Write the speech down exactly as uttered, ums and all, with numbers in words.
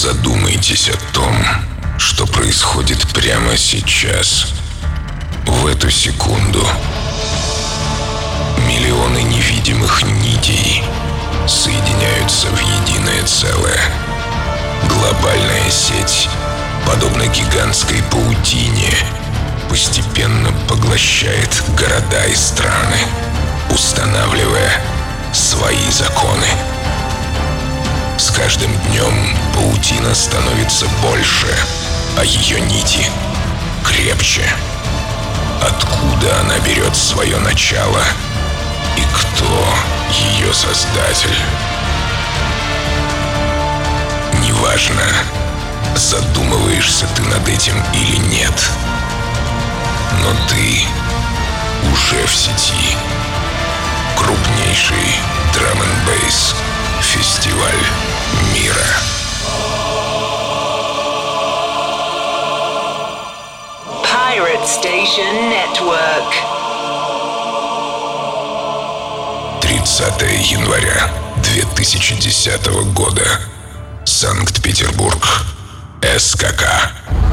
Задумайтесь о том, что происходит прямо сейчас, в эту секунду. Миллионы невидимых нитей соединяются в единое целое. Глобальная сеть, подобно гигантской паутине, постепенно поглощает города и страны, устанавливая свои законы. С каждым днем паутина становится больше, а ее нити крепче. Откуда она берет свое начало и кто ее создатель? Неважно, задумываешься ты над этим или нет, но ты уже в сети. Крупнейший драм-н-бейс фестиваль мира. Pirate Station Network. тридцатое января две тысячи десятого года. Санкт-Петербург. СКК.